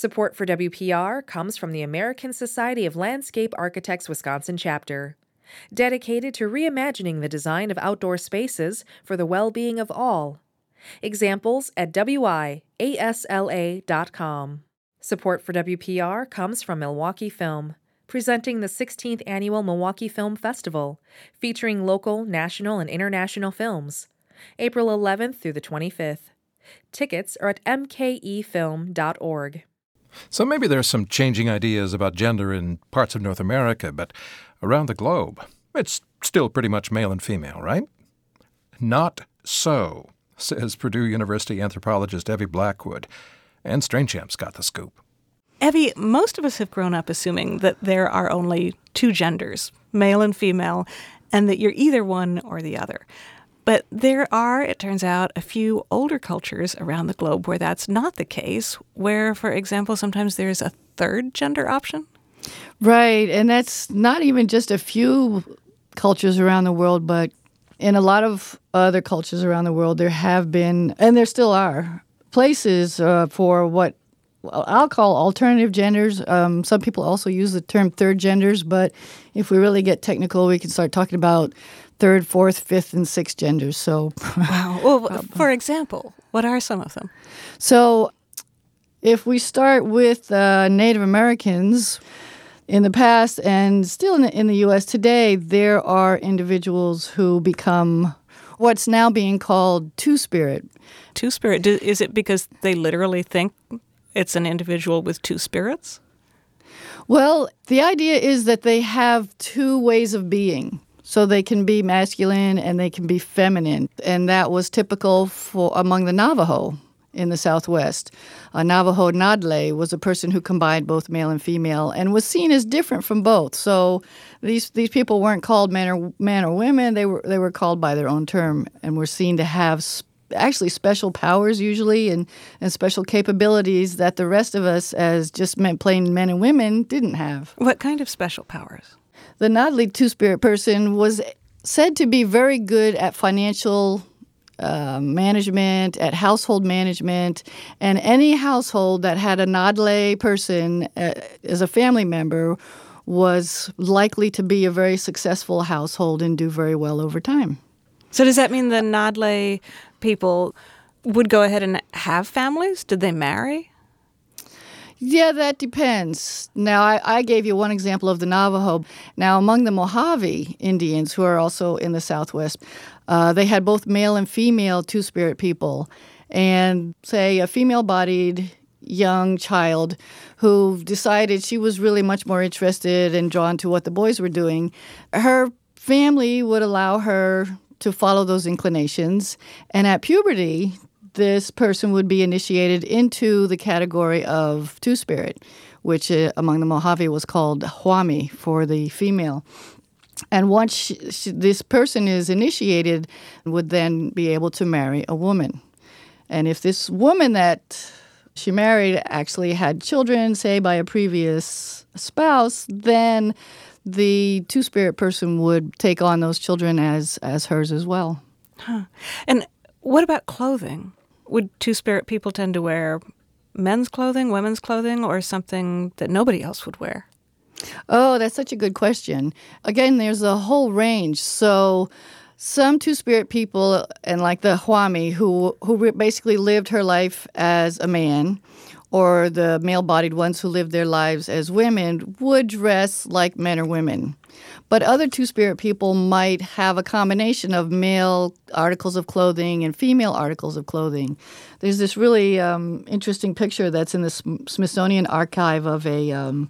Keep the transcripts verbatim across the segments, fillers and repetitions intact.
Support for W P R comes from the American Society of Landscape Architects Wisconsin chapter, dedicated to reimagining the design of outdoor spaces for the well-being of all. Examples at W I A S L A dot com. Support for W P R comes from Milwaukee Film, presenting the sixteenth Annual Milwaukee Film Festival, featuring local, national, and international films, April eleventh through the twenty-fifth. Tickets are at m k e film dot org. So maybe there's some changing ideas about gender in parts of North America, but around the globe, it's still pretty much male and female, right? Not so, says Purdue University anthropologist Evie Blackwood. And Strangechamp's got the scoop. Evie, most of us have grown up assuming that there are only two genders, male and female, and that you're either one or the other. But there are, it turns out, a few older cultures around the globe where that's not the case, where, for example, sometimes there's a third gender option. Right, and that's not even just a few cultures around the world, but in a lot of other cultures around the world, there have been, and there still are, places uh, for what I'll call alternative genders. Um, some people also use the term third genders, but if we really get technical, we can start talking about third, fourth, fifth, and sixth genders. So, wow. Well, for example, what are some of them? So, if we start with uh, Native Americans, in the past and still in the, in the U S today, there are individuals who become what's now being called Two-Spirit. Two-Spirit. Is it because they literally think it's an individual with two spirits? Well, the idea is that they have two ways of being. So they can be masculine and they can be feminine. And that was typical for among the Navajo in the Southwest. A Navajo Nadle was a person who combined both male and female and was seen as different from both. So these these people weren't called man or man or women. They were they were called by their own term and were seen to have sp- actually special powers usually and, and special capabilities that the rest of us as just men, plain men and women didn't have. What kind of special powers? The Nadle Two-Spirit person was said to be very good at financial uh, management, at household management, and any household that had a Nadle person uh, as a family member was likely to be a very successful household and do very well over time. So does that mean the Nadle people would go ahead and have families? Did they marry? Yeah, that depends. Now, I, I gave you one example of the Navajo. Now, among the Mojave Indians, who are also in the Southwest, uh, they had both male and female Two-Spirit people. And, say, a female-bodied young child who decided she was really much more interested and drawn to what the boys were doing, her family would allow her to follow those inclinations. And at puberty, this person would be initiated into the category of Two-Spirit, which uh, among the Mojave was called Hwami for the female. And once she, she, this person is initiated, would then be able to marry a woman. And if this woman that she married actually had children, say, by a previous spouse, then the Two-Spirit person would take on those children as, as hers as well. Huh. And what about clothing? Would Two-Spirit people tend to wear men's clothing, women's clothing, or something that nobody else would wear? Oh, that's such a good question. Again, there's a whole range. So some Two-Spirit people, and like the Hwami, who, who basically lived her life as a man, or the male-bodied ones who lived their lives as women, would dress like men or women. But other Two-Spirit people might have a combination of male articles of clothing and female articles of clothing. There's this really um, interesting picture that's in the Smithsonian archive of a um,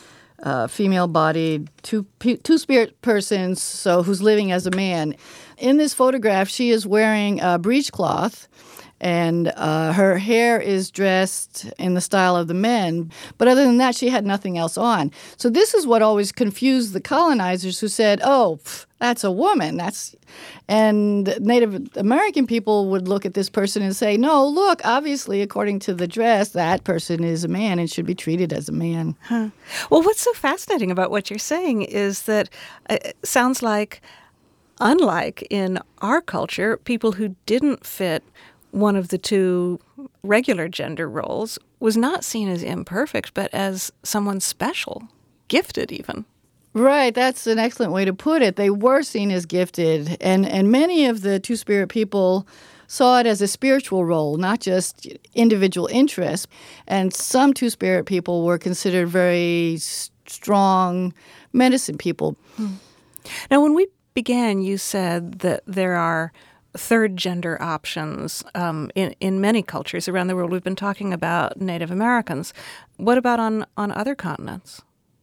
uh, female-bodied two, Two-Spirit person so who's living as a man. In this photograph, she is wearing a breechcloth, and uh, her hair is dressed in the style of the men. But other than that, she had nothing else on. So this is what always confused the colonizers who said, oh, pff, that's a woman. That's And Native American people would look at this person and say, no, look, obviously, according to the dress, that person is a man and should be treated as a man. Huh. Well, what's so fascinating about what you're saying is that it sounds like, unlike in our culture, people who didn't fit one of the two regular gender roles was not seen as imperfect, but as someone special, gifted even. Right, that's an excellent way to put it. They were seen as gifted, and, and many of the Two-Spirit people saw it as a spiritual role, not just individual interest. And some Two-Spirit people were considered very strong medicine people. Hmm. Now, when we began, you said that there are third gender options um, in, in many cultures around the world. We've been talking about Native Americans. What about on, on other continents?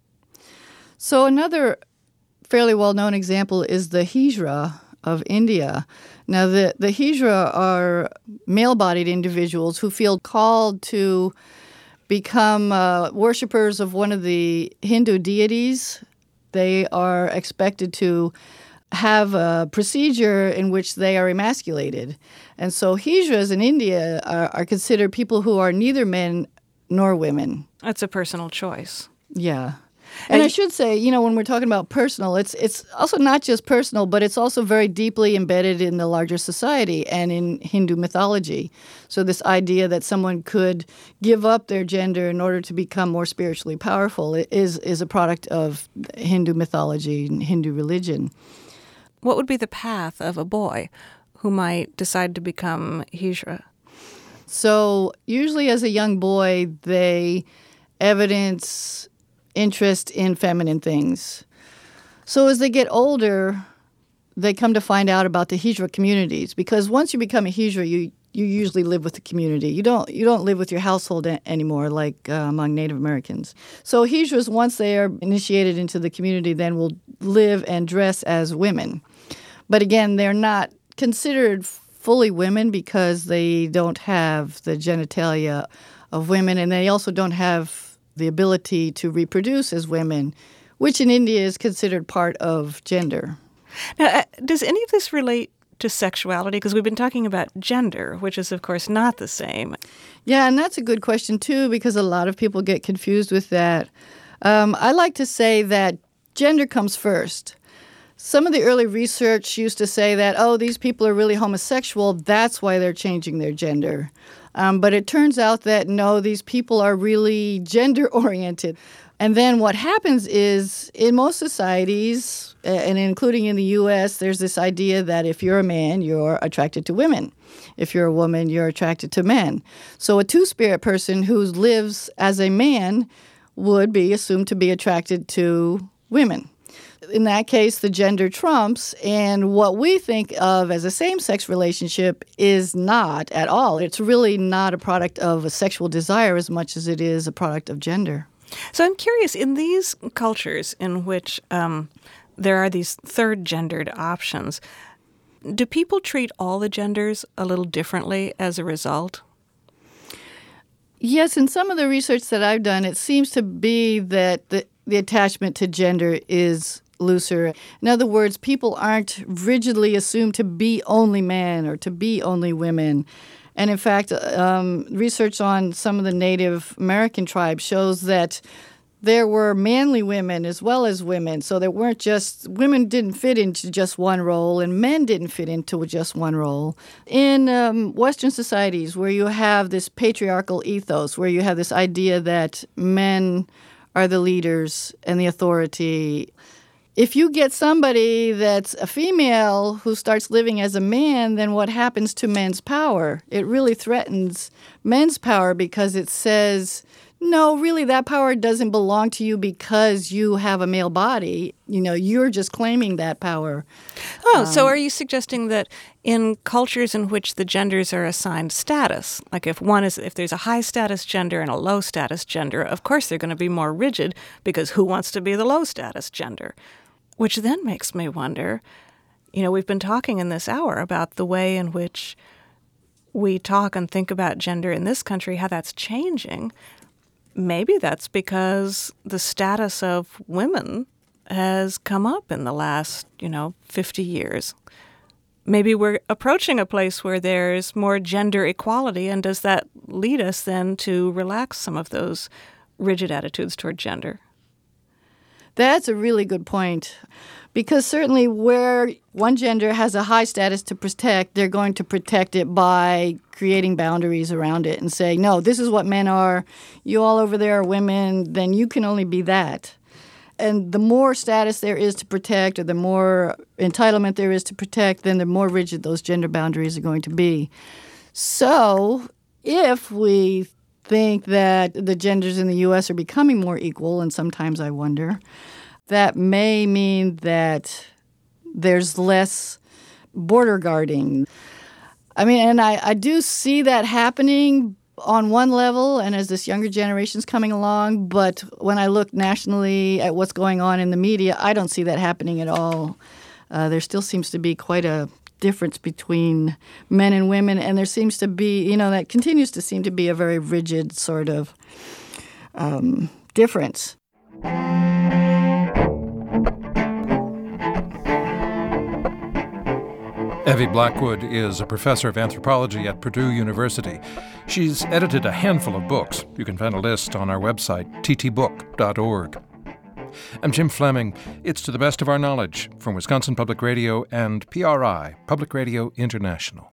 So another fairly well-known example is the Hijra of India. Now, the, the Hijra are male-bodied individuals who feel called to become uh, worshipers of one of the Hindu deities. They are expected to have a procedure in which they are emasculated. And so Hijras in India are, are considered people who are neither men nor women. That's a personal choice. Yeah. And I should say, you know, when we're talking about personal, it's it's also not just personal, but it's also very deeply embedded in the larger society and in Hindu mythology. So this idea that someone could give up their gender in order to become more spiritually powerful is is a product of Hindu mythology and Hindu religion. What would be the path of a boy who might decide to become Hijra? So usually as a young boy, they evidence interest in feminine things. So as they get older, they come to find out about the Hijra communities, because once you become a Hijra, you you usually live with the community. You don't you don't live with your household a- anymore like uh, among Native Americans. So Hijras, once they are initiated into the community, then will live and dress as women. But again, they're not considered fully women because they don't have the genitalia of women, and they also don't have the ability to reproduce as women, which in India is considered part of gender. Now, uh, does any of this relate to sexuality? Because we've been talking about gender, which is, of course, not the same. Yeah, and that's a good question, too, because a lot of people get confused with that. Um, I like to say that gender comes first. Some of the early research used to say that, oh, these people are really homosexual, that's why they're changing their gender. Um, but it turns out that, no, these people are really gender-oriented. And then what happens is, in most societies, and including in the U S, there's this idea that if you're a man, you're attracted to women. If you're a woman, you're attracted to men. So a two-spirit person who lives as a man would be assumed to be attracted to women. In that case, the gender trumps, and what we think of as a same-sex relationship is not at all. It's really not a product of a sexual desire as much as it is a product of gender. So I'm curious, in these cultures in which um, there are these third-gendered options, do people treat all the genders a little differently as a result? Yes, in some of the research that I've done, it seems to be that the, the attachment to gender is looser. In other words, people aren't rigidly assumed to be only men or to be only women. And in fact, um, research on some of the Native American tribes shows that there were manly women as well as women. So there weren't just, women didn't fit into just one role and men didn't fit into just one role. In um, Western societies where you have this patriarchal ethos, where you have this idea that men are the leaders and the authority, if you get somebody that's a female who starts living as a man, then what happens to men's power? It really threatens men's power because it says, no, really, that power doesn't belong to you because you have a male body. You know, you're just claiming that power. Oh, um, so are you suggesting that in cultures in which the genders are assigned status, like if one is, if there's a high status gender and a low status gender, of course they're going to be more rigid because who wants to be the low status gender? Which then makes me wonder, you know, we've been talking in this hour about the way in which we talk and think about gender in this country, how that's changing. Maybe that's because the status of women has come up in the last, you know, fifty years. Maybe we're approaching a place where there's more gender equality, and does that lead us then to relax some of those rigid attitudes toward gender? That's a really good point. Because certainly where one gender has a high status to protect, they're going to protect it by creating boundaries around it and saying, no, this is what men are. You all over there are women. Then you can only be that. And the more status there is to protect, or the more entitlement there is to protect, then the more rigid those gender boundaries are going to be. So if we think that the genders in the U S are becoming more equal, and sometimes I wonder, that may mean that there's less border guarding. I mean, and I, I do see that happening on one level and as this younger generation's coming along, but when I look nationally at what's going on in the media, I don't see that happening at all. Uh, there still seems to be quite a difference between men and women, and there seems to be, you know, that continues to seem to be a very rigid sort of um, difference. Evie Blackwood is a professor of anthropology at Purdue University. She's edited a handful of books. You can find a list on our website, t t book dot org. I'm Jim Fleming. It's To the Best of Our Knowledge from Wisconsin Public Radio and P R I, Public Radio International.